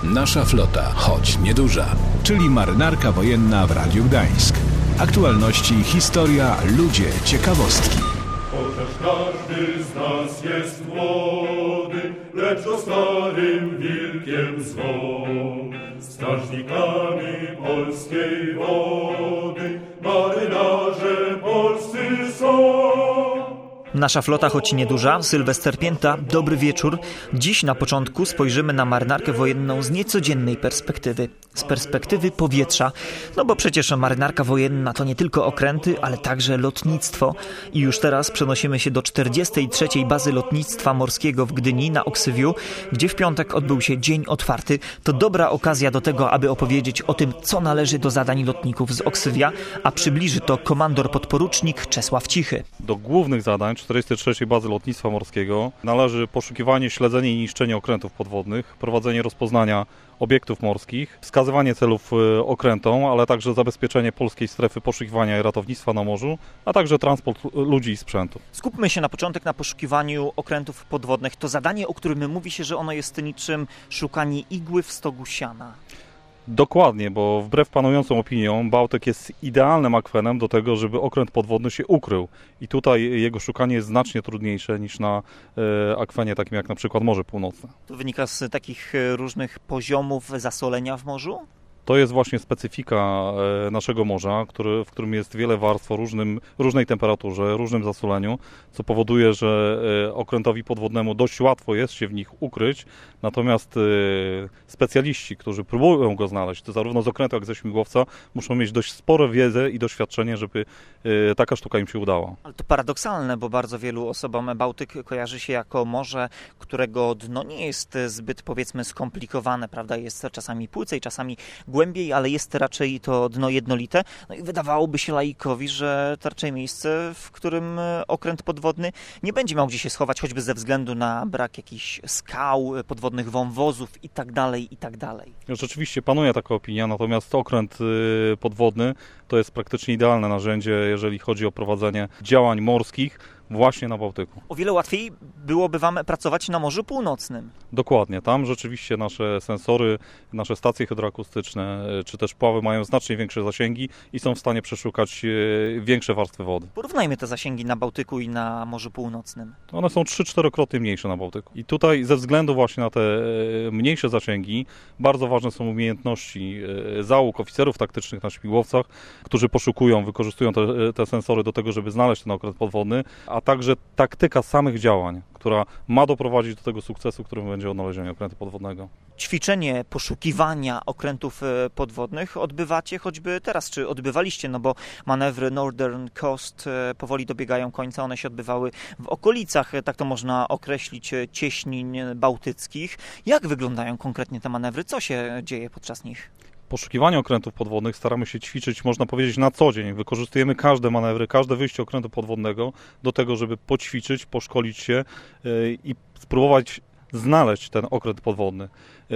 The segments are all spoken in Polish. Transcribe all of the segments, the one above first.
Nasza flota, choć nieduża, czyli marynarka wojenna w Radiu Gdańsk. Aktualności, historia, ludzie, ciekawostki. Chociaż każdy z nas jest młody, lecz o starym wilkiem zwą. Strażnikami polskiej wody, marynarze polscy są. Nasza flota, choć nieduża, Sylwester Pięta, dobry wieczór. Dziś na początku spojrzymy na marynarkę wojenną z niecodziennej perspektywy. Z perspektywy powietrza. No bo przecież marynarka wojenna to nie tylko okręty, ale także lotnictwo. I już teraz przenosimy się do 43. bazy lotnictwa morskiego w Gdyni na Oksywiu, gdzie w piątek odbył się dzień otwarty. To dobra okazja do tego, aby opowiedzieć o tym, co należy do zadań lotników z Oksywia, a przybliży to komandor podporucznik Czesław Cichy. Do głównych zadań 43. bazy lotnictwa morskiego należy poszukiwanie, śledzenie i niszczenie okrętów podwodnych, prowadzenie rozpoznania obiektów morskich, wskazywanie celów okrętom, ale także zabezpieczenie polskiej strefy poszukiwania i ratownictwa na morzu, a także transport ludzi i sprzętu. Skupmy się na początek na poszukiwaniu okrętów podwodnych. To zadanie, o którym mówi się, że ono jest niczym szukanie igły w stogu siana. Dokładnie, bo wbrew panującym opiniom Bałtyk jest idealnym akwenem do tego, żeby okręt podwodny się ukrył. I tutaj jego szukanie jest znacznie trudniejsze niż na akwenie takim jak na przykład Morze Północne. To wynika z takich różnych poziomów zasolenia w morzu? To jest właśnie specyfika naszego morza, w którym jest wiele warstw o różnej temperaturze, różnym zasoleniu, co powoduje, że okrętowi podwodnemu dość łatwo jest się w nich ukryć, natomiast specjaliści, którzy próbują go znaleźć, to zarówno z okrętu, jak i ze śmigłowca, muszą mieć dość spore wiedzę i doświadczenie, żeby taka sztuka im się udała. Ale to paradoksalne, bo bardzo wielu osobom Bałtyk kojarzy się jako morze, którego dno nie jest zbyt, powiedzmy, skomplikowane, prawda? Jest czasami płycej, czasami głębiej, ale jest raczej to dno jednolite. No i wydawałoby się laikowi, że to raczej miejsce, w którym okręt podwodny nie będzie miał gdzie się schować, choćby ze względu na brak jakichś skał, podwodnych wąwozów itd. Rzeczywiście panuje taka opinia, natomiast okręt podwodny to jest praktycznie idealne narzędzie, jeżeli chodzi o prowadzenie działań morskich właśnie na Bałtyku. O wiele łatwiej byłoby Wam pracować na Morzu Północnym. Dokładnie. Tam rzeczywiście nasze sensory, nasze stacje hydroakustyczne czy też pławy mają znacznie większe zasięgi i są w stanie przeszukać większe warstwy wody. Porównajmy te zasięgi na Bałtyku i na Morzu Północnym. One są 3-4-krotnie mniejsze na Bałtyku. I tutaj ze względu właśnie na te mniejsze zasięgi bardzo ważne są umiejętności załóg, oficerów taktycznych na śmigłowcach, którzy poszukują, wykorzystują te sensory do tego, żeby znaleźć ten okręt podwodny, a także taktyka samych działań, która ma doprowadzić do tego sukcesu, którym będzie odnalezienie okrętu podwodnego. Ćwiczenie poszukiwania okrętów podwodnych odbywacie choćby teraz, czy odbywaliście, no bo manewry Northern Coast powoli dobiegają końca, one się odbywały w okolicach, tak to można określić, cieśnin bałtyckich. Jak wyglądają konkretnie te manewry? Co się dzieje podczas nich? Poszukiwanie okrętów podwodnych staramy się ćwiczyć, można powiedzieć, na co dzień. Wykorzystujemy każde manewry, każde wyjście okrętu podwodnego do tego, żeby poćwiczyć, poszkolić się i spróbować znaleźć ten okręt podwodny.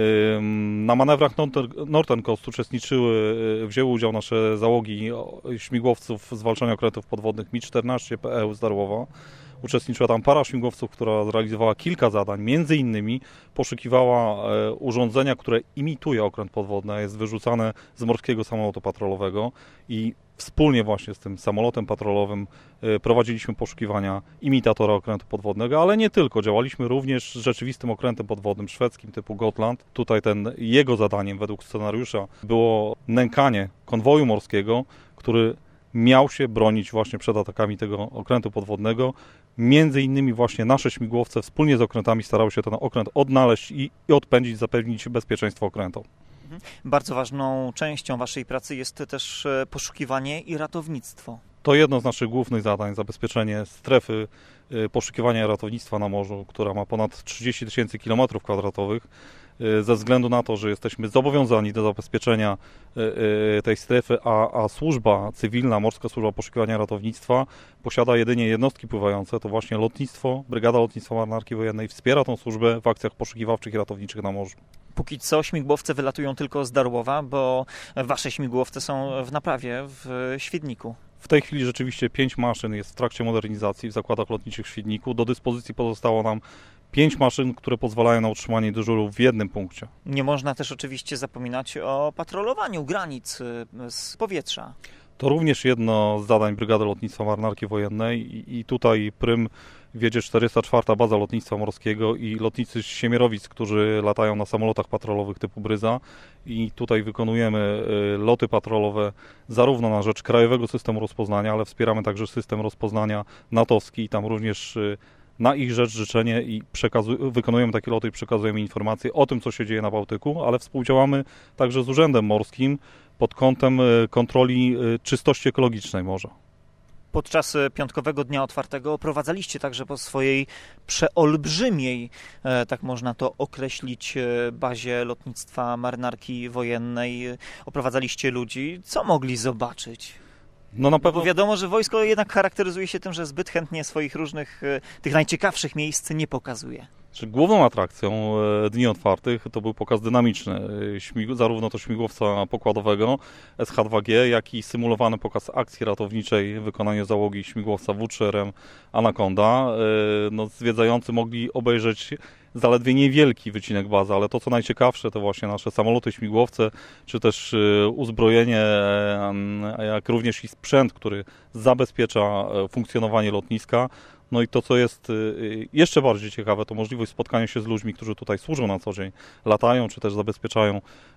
Na manewrach Northern Coast wzięły udział nasze załogi śmigłowców zwalczania okrętów podwodnych Mi-14 PE z Darłowa. Uczestniczyła tam para śmigłowców, która zrealizowała kilka zadań, między innymi poszukiwała urządzenia, które imituje okręt podwodny, jest wyrzucane z morskiego samolotu patrolowego i wspólnie właśnie z tym samolotem patrolowym prowadziliśmy poszukiwania imitatora okrętu podwodnego, ale nie tylko. Działaliśmy również z rzeczywistym okrętem podwodnym szwedzkim typu Gotland. Tutaj jego zadaniem według scenariusza było nękanie konwoju morskiego, który miał się bronić właśnie przed atakami tego okrętu podwodnego. Między innymi właśnie nasze śmigłowce wspólnie z okrętami starały się ten okręt odnaleźć i odpędzić, zapewnić bezpieczeństwo okrętom. Bardzo ważną częścią Waszej pracy jest też poszukiwanie i ratownictwo. To jedno z naszych głównych zadań, zabezpieczenie strefy poszukiwania i ratownictwa na morzu, która ma ponad 30 000 km2, ze względu na to, że jesteśmy zobowiązani do zabezpieczenia tej strefy, a służba cywilna, Morska Służba Poszukiwania i Ratownictwa posiada jedynie jednostki pływające, to właśnie lotnictwo, Brygada Lotnictwa Marynarki Wojennej wspiera tą służbę w akcjach poszukiwawczych i ratowniczych na morzu. Póki co śmigłowce wylatują tylko z Darłowa, bo Wasze śmigłowce są w naprawie w Świdniku. W tej chwili rzeczywiście 5 maszyn jest w trakcie modernizacji w zakładach lotniczych w Świdniku. Do dyspozycji pozostało nam 5 maszyn, które pozwalają na utrzymanie dyżuru w jednym punkcie. Nie można też oczywiście zapominać o patrolowaniu granic z powietrza. To również jedno z zadań Brygady Lotnictwa Marynarki Wojennej i tutaj prym wiedzie 404. Baza Lotnictwa Morskiego i lotnicy z Siemierowic, którzy latają na samolotach patrolowych typu Bryza i tutaj wykonujemy loty patrolowe zarówno na rzecz krajowego systemu rozpoznania, ale wspieramy także system rozpoznania natowski i tam również na ich rzecz życzenie i wykonujemy takie loty i przekazujemy informacje o tym, co się dzieje na Bałtyku, ale współdziałamy także z Urzędem Morskim pod kątem kontroli czystości ekologicznej morza. Podczas piątkowego dnia otwartego oprowadzaliście także po swojej przeolbrzymiej, tak można to określić, bazie lotnictwa Marynarki Wojennej. Oprowadzaliście ludzi. Co mogli zobaczyć? No na pewno... Bo wiadomo, że wojsko jednak charakteryzuje się tym, że zbyt chętnie swoich różnych, tych najciekawszych miejsc nie pokazuje. Główną atrakcją Dni Otwartych to był pokaz dynamiczny, zarówno to śmigłowca pokładowego SH-2G, jak i symulowany pokaz akcji ratowniczej w wykonaniu załogi śmigłowca W3RM Anaconda. Zwiedzający mogli obejrzeć zaledwie niewielki wycinek bazy, ale to co najciekawsze to właśnie nasze samoloty, śmigłowce, czy też uzbrojenie, jak również i sprzęt, który zabezpiecza funkcjonowanie lotniska. No i to, co jest jeszcze bardziej ciekawe, to możliwość spotkania się z ludźmi, którzy tutaj służą na co dzień, latają, czy też zabezpieczają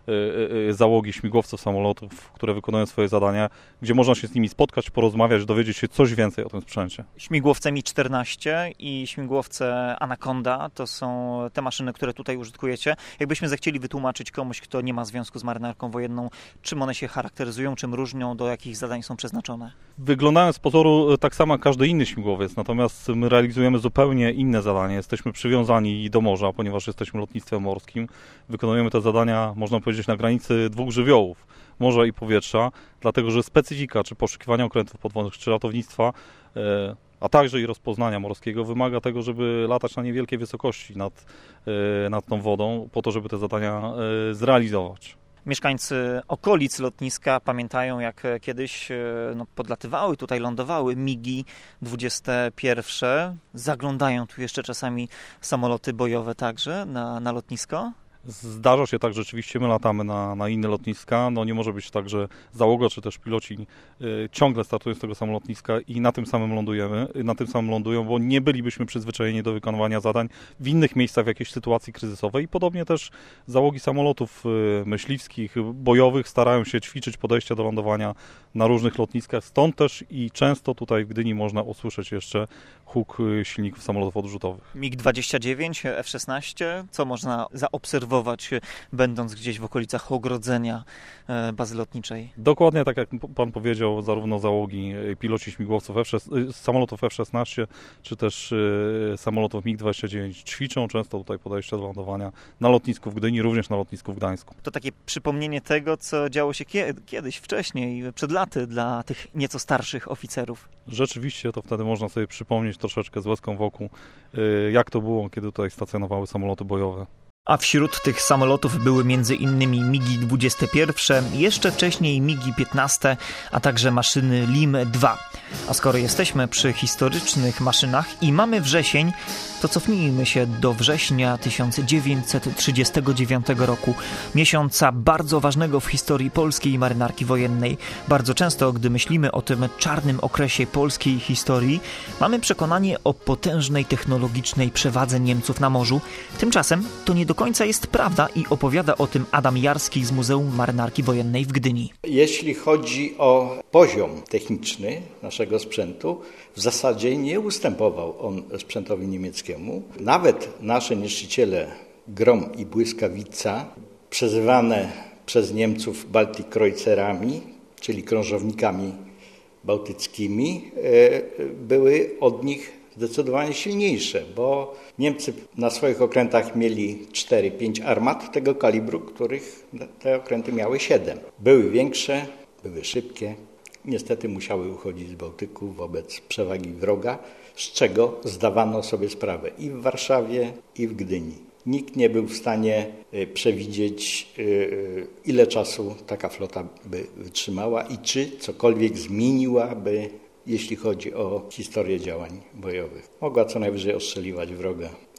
załogi śmigłowców, samolotów, które wykonują swoje zadania, gdzie można się z nimi spotkać, porozmawiać, dowiedzieć się coś więcej o tym sprzęcie. Śmigłowce Mi-14 i śmigłowce Anaconda to są te maszyny, które tutaj użytkujecie. Jakbyśmy zechcieli wytłumaczyć komuś, kto nie ma związku z marynarką wojenną, czym one się charakteryzują, czym różnią, do jakich zadań są przeznaczone? Wyglądają z pozoru tak samo jak każdy inny śmigłowiec, natomiast my realizujemy zupełnie inne zadanie. Jesteśmy przywiązani do morza, ponieważ jesteśmy lotnictwem morskim. Wykonujemy te zadania, można powiedzieć, na granicy dwóch żywiołów, morza i powietrza, dlatego że specyfika, czy poszukiwania okrętów podwodnych, czy ratownictwa, a także i rozpoznania morskiego wymaga tego, żeby latać na niewielkiej wysokości nad tą wodą, po to, żeby te zadania zrealizować. Mieszkańcy okolic lotniska pamiętają, jak kiedyś podlatywały, tutaj lądowały MiGi 21. Zaglądają tu jeszcze czasami samoloty bojowe także na lotnisko. Zdarza się tak, że rzeczywiście my latamy na inne lotniska. Nie może być tak, że załoga czy też piloci ciągle startują z tego samego lotniska i na tym samym lądują, bo nie bylibyśmy przyzwyczajeni do wykonywania zadań w innych miejscach w jakiejś sytuacji kryzysowej. I podobnie też załogi samolotów myśliwskich, bojowych starają się ćwiczyć podejście do lądowania na różnych lotniskach. Stąd też i często tutaj w Gdyni można usłyszeć jeszcze huk silników samolotów odrzutowych. MiG-29, F-16, co można zaobserwować, będąc gdzieś w okolicach ogrodzenia bazy lotniczej? Dokładnie tak jak Pan powiedział, zarówno załogi, piloci śmigłowców samolotów F-16, czy też samolotów MiG-29 ćwiczą często tutaj podejście do lądowania na lotnisku w Gdyni, również na lotnisku w Gdańsku. To takie przypomnienie tego, co działo się kiedyś, wcześniej, przed laty dla tych nieco starszych oficerów. Rzeczywiście to wtedy można sobie przypomnieć troszeczkę z łezką wokół, jak to było, kiedy tutaj stacjonowały samoloty bojowe. A wśród tych samolotów były m.in. MiGi-21, jeszcze wcześniej MiGi-15, a także maszyny LIM-2. A skoro jesteśmy przy historycznych maszynach i mamy wrzesień, to cofnijmy się do września 1939 roku, miesiąca bardzo ważnego w historii polskiej marynarki wojennej. Bardzo często, gdy myślimy o tym czarnym okresie polskiej historii, mamy przekonanie o potężnej technologicznej przewadze Niemców na morzu. Tymczasem to nie do końca jest prawda i opowiada o tym Adam Jarski z Muzeum Marynarki Wojennej w Gdyni. Jeśli chodzi o poziom techniczny naszego sprzętu, w zasadzie nie ustępował on sprzętowi niemieckiemu. Nawet nasze niszczyciele Grom i Błyskawica, przezywane przez Niemców Baltic-Kreutzerami, czyli krążownikami bałtyckimi, były od nich zdecydowanie silniejsze, bo Niemcy na swoich okrętach mieli 4-5 armat tego kalibru, których te okręty miały 7. Były większe, były szybkie. Niestety musiały uchodzić z Bałtyku wobec przewagi wroga, z czego zdawano sobie sprawę i w Warszawie, i w Gdyni. Nikt nie był w stanie przewidzieć, ile czasu taka flota by wytrzymała i czy cokolwiek zmieniłaby, jeśli chodzi o historię działań bojowych. Mogła co najwyżej ostrzeliwać wroga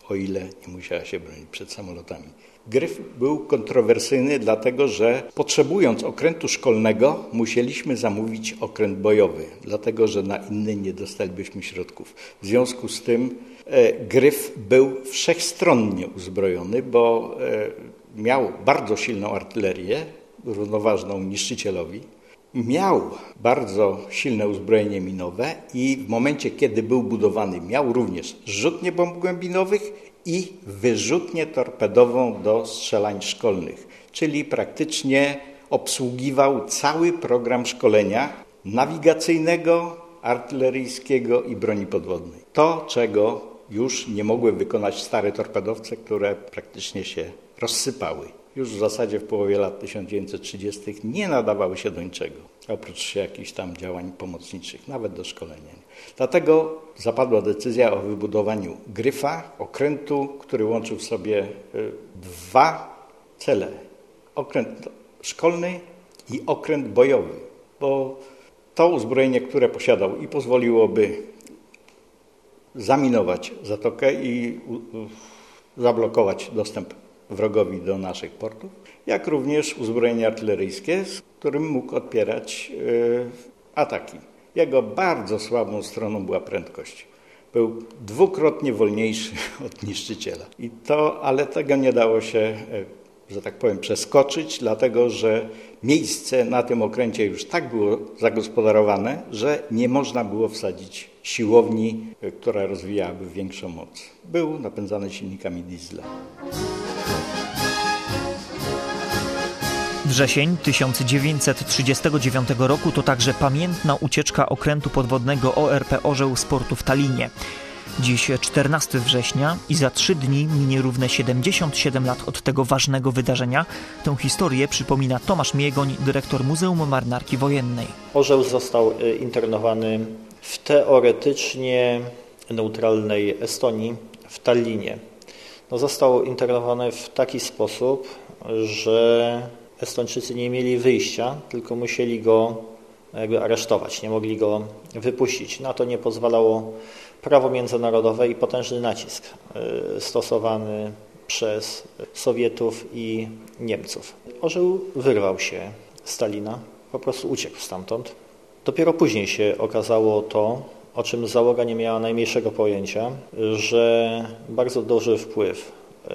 o ile nie musiała się bronić przed samolotami. Gryf był kontrowersyjny, dlatego że potrzebując okrętu szkolnego musieliśmy zamówić okręt bojowy, dlatego że na inny nie dostalibyśmy środków. W związku z tym Gryf był wszechstronnie uzbrojony, bo miał bardzo silną artylerię, równoważną niszczycielowi. Miał bardzo silne uzbrojenie minowe i w momencie, kiedy był budowany, miał również zrzutnie bomb głębinowych i wyrzutnię torpedową do strzelań szkolnych, czyli praktycznie obsługiwał cały program szkolenia nawigacyjnego, artyleryjskiego i broni podwodnej. To, czego już nie mogły wykonać stare torpedowce, które praktycznie się rozsypały. Już w zasadzie w połowie lat 1930 nie nadawały się do niczego, oprócz jakichś tam działań pomocniczych, nawet do szkolenia. Dlatego zapadła decyzja o wybudowaniu Gryfa, okrętu, który łączył w sobie dwa cele. Okręt szkolny i okręt bojowy, bo to uzbrojenie, które posiadał i pozwoliłoby zaminować zatokę i zablokować dostęp wrogowi do naszych portów, jak również uzbrojenie artyleryjskie, z którym mógł odpierać ataki. Jego bardzo słabą stroną była prędkość. Był dwukrotnie wolniejszy od niszczyciela. Ale tego nie dało się, że tak powiem, przeskoczyć, dlatego że miejsce na tym okręcie już tak było zagospodarowane, że nie można było wsadzić siłowni, która rozwijałaby większą moc. Był napędzany silnikami diesla. Wrzesień 1939 roku to także pamiętna ucieczka okrętu podwodnego ORP Orzeł z portu w Tallinie. Dziś 14 września i za 3 dni minie równe 77 lat od tego ważnego wydarzenia. Tę historię przypomina Tomasz Miegoń, dyrektor Muzeum Marynarki Wojennej. Orzeł został internowany w teoretycznie neutralnej Estonii, w Tallinie. Został internowany w taki sposób, że Estończycy nie mieli wyjścia, tylko musieli go aresztować, nie mogli go wypuścić. Na to nie pozwalało prawo międzynarodowe i potężny nacisk stosowany przez Sowietów i Niemców. Orzeł wyrwał się z Tallina, po prostu uciekł stamtąd. Dopiero później się okazało to, o czym załoga nie miała najmniejszego pojęcia, że bardzo duży wpływ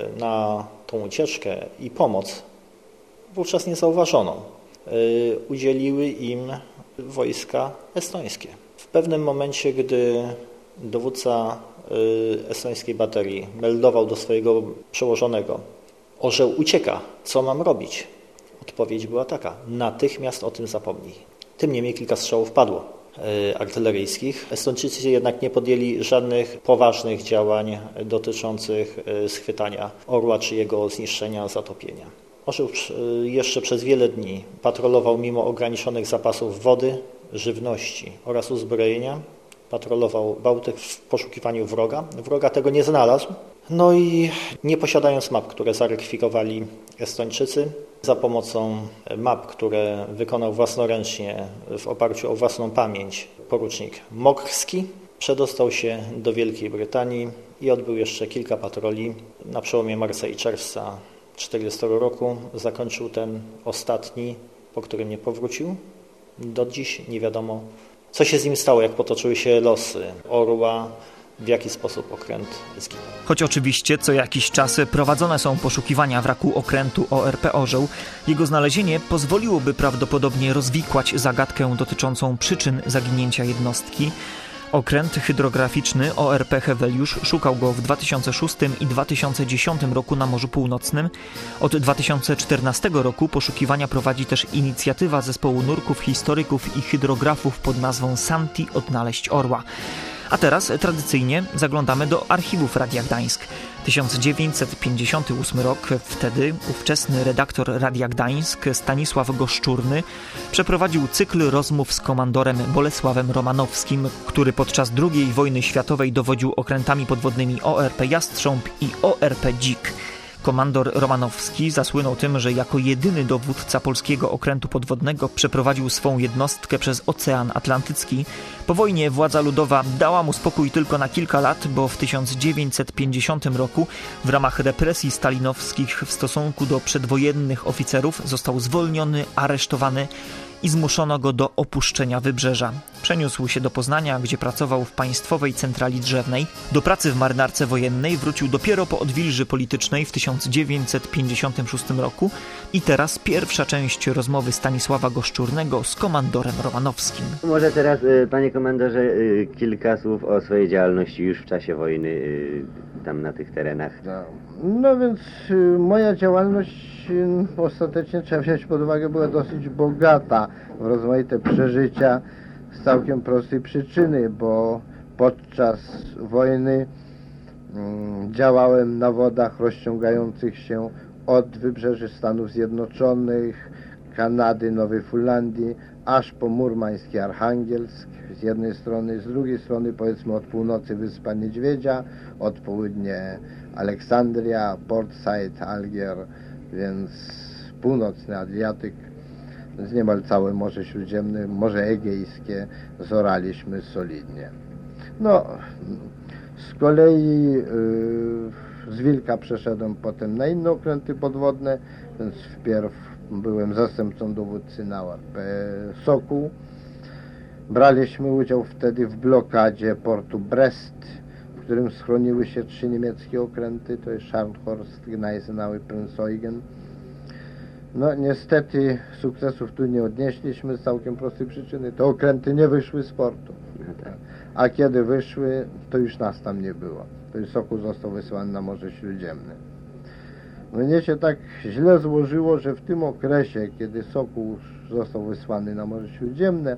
na tą ucieczkę i pomoc wówczas niezauważoną udzieliły im wojska estońskie. W pewnym momencie, gdy dowódca estońskiej baterii meldował do swojego przełożonego: Orzeł ucieka, co mam robić? Odpowiedź była taka: natychmiast o tym zapomnij. Tym niemniej kilka strzałów padło artyleryjskich. Estończycy jednak nie podjęli żadnych poważnych działań dotyczących schwytania orła czy jego zniszczenia, zatopienia. Orzeł jeszcze przez wiele dni patrolował mimo ograniczonych zapasów wody, żywności oraz uzbrojenia. Patrolował Bałtyk w poszukiwaniu wroga. Wroga tego nie znalazł. No i nie posiadając map, które zarekwirowali Estończycy, za pomocą map, które wykonał własnoręcznie w oparciu o własną pamięć porucznik Mokrski, przedostał się do Wielkiej Brytanii i odbył jeszcze kilka patroli. Na przełomie marca i czerwca 1940 roku zakończył ten ostatni, po którym nie powrócił. Do dziś nie wiadomo, co się z nim stało, jak potoczyły się losy orła, w jaki sposób okręt zginął. Choć oczywiście co jakiś czas prowadzone są poszukiwania wraku okrętu ORP Orzeł, jego znalezienie pozwoliłoby prawdopodobnie rozwikłać zagadkę dotyczącą przyczyn zaginięcia jednostki. Okręt hydrograficzny ORP Heweliusz szukał go w 2006 i 2010 roku na Morzu Północnym. Od 2014 roku poszukiwania prowadzi też inicjatywa zespołu nurków, historyków i hydrografów pod nazwą Santi Odnaleźć Orła. A teraz tradycyjnie zaglądamy do archiwów Radia Gdańsk. 1958 rok, wtedy ówczesny redaktor Radia Gdańsk Stanisław Goszczurny przeprowadził cykl rozmów z komandorem Bolesławem Romanowskim, który podczas II wojny światowej dowodził okrętami podwodnymi ORP Jastrząb i ORP Dzik. Komandor Romanowski zasłynął tym, że jako jedyny dowódca polskiego okrętu podwodnego przeprowadził swą jednostkę przez Ocean Atlantycki. Po wojnie władza ludowa dała mu spokój tylko na kilka lat, bo w 1950 roku w ramach represji stalinowskich w stosunku do przedwojennych oficerów został zwolniony, aresztowany i zmuszono go do opuszczenia wybrzeża. Przeniósł się do Poznania, gdzie pracował w Państwowej Centrali Drzewnej. Do pracy w marynarce wojennej wrócił dopiero po odwilży politycznej w 1956 roku i teraz pierwsza część rozmowy Stanisława Goszczurnego z komandorem Romanowskim. Może teraz, panie komandorze, kilka słów o swojej działalności już w czasie wojny tam na tych terenach. No więc moja działalność ostatecznie, trzeba wziąć pod uwagę, była dosyć bogata w rozmaite przeżycia z całkiem prostej przyczyny, bo podczas wojny działałem na wodach rozciągających się od wybrzeży Stanów Zjednoczonych, Kanady, Nowej Fundlandii, aż po Murmański, Archangelsk z jednej strony, z drugiej strony powiedzmy od północy Wyspa Niedźwiedzia, od południe Aleksandria, Port Said, Algier, więc północny Adriatyk, więc niemal całe Morze Śródziemne, Morze Egejskie zoraliśmy solidnie. No, z kolei z Wilka przeszedłem potem na inne okręty podwodne, więc wpierw byłem zastępcą dowódcy na Sokół. Braliśmy udział wtedy w blokadzie portu Brest, w którym schroniły się 3 niemieckie okręty, to jest Scharnhorst, Gneisenau i Prinz Eugen. No niestety sukcesów tu nie odnieśliśmy z całkiem prostej przyczyny. Te okręty nie wyszły z portu. A kiedy wyszły, to już nas tam nie było. To już Sokół został wysłany na Morze Śródziemne. Mnie się tak źle złożyło, że w tym okresie, kiedy Sokół został wysłany na Morze Śródziemne,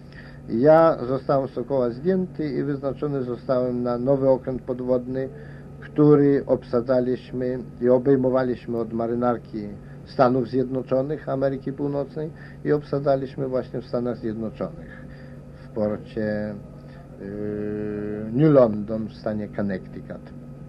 ja zostałem z Sokoła zdjęty i wyznaczony zostałem na nowy okręt podwodny, który obsadzaliśmy i obejmowaliśmy od marynarki Stanów Zjednoczonych, Ameryki Północnej i obsadzaliśmy właśnie w Stanach Zjednoczonych, w porcie New London w stanie Connecticut.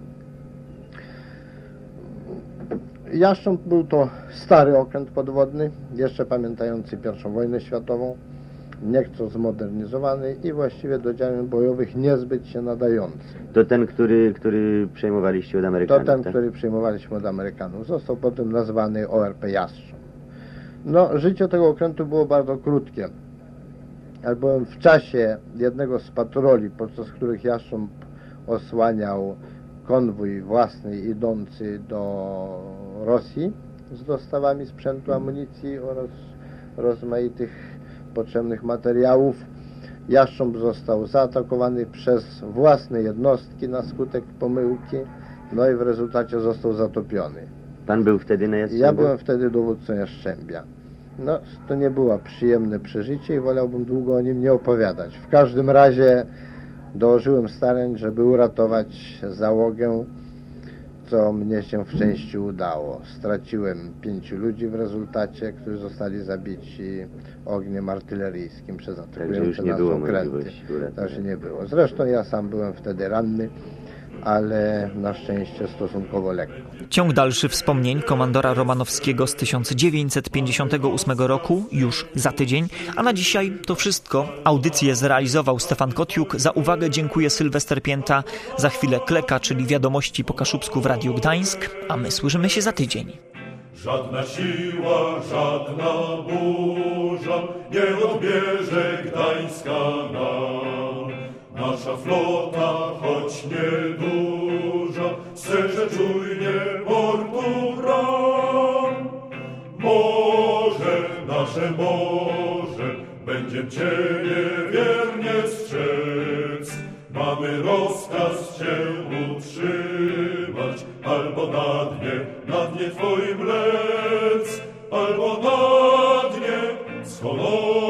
Jastrząb był to stary okręt podwodny, jeszcze pamiętający I wojnę światową, nieco zmodernizowany i właściwie do działań bojowych niezbyt się nadający. To ten, który przejmowaliście od Amerykanów? To ten, tak? który przejmowaliśmy od Amerykanów. Został potem nazwany ORP Jastrząb. No, życie tego okrętu było bardzo krótkie. Ja byłem w czasie jednego z patroli, podczas których Jastrząb osłaniał konwój własny idący do Rosji z dostawami sprzętu, amunicji oraz rozmaitych potrzebnych materiałów. Jastrząb został zaatakowany przez własne jednostki na skutek pomyłki, no i w rezultacie został zatopiony. Pan był wtedy na Jastrzębiu? Ja byłem wtedy dowódcą Jastrzębia. No, to nie było przyjemne przeżycie i wolałbym długo o nim nie opowiadać. W każdym razie dołożyłem starań, żeby uratować załogę, co mnie się w części udało. Straciłem 5 ludzi w rezultacie, którzy zostali zabici ogniem artyleryjskim przez atakujące nas okręty. Także nie było. Zresztą ja sam byłem wtedy ranny, ale na szczęście stosunkowo lekko. Ciąg dalszy wspomnień komandora Romanowskiego z 1958 roku już za tydzień, a na dzisiaj to wszystko. Audycję zrealizował Stefan Kotiuk. Za uwagę dziękuję Sylwester Pięta. Za chwilę Kleka, czyli wiadomości po kaszubsku w Radiu Gdańsk, a my słyszymy się za tydzień. Żadna siła, żadna burza nie odbierze Gdańska nam. Nasza flota, choć nieduża, strzeże czujnie portu bram. Morze, nasze morze, będziem Ciebie wiernie strzec. Mamy rozkaz Cię utrzymać, albo na dnie Twoim lec, albo na dnie z honorem.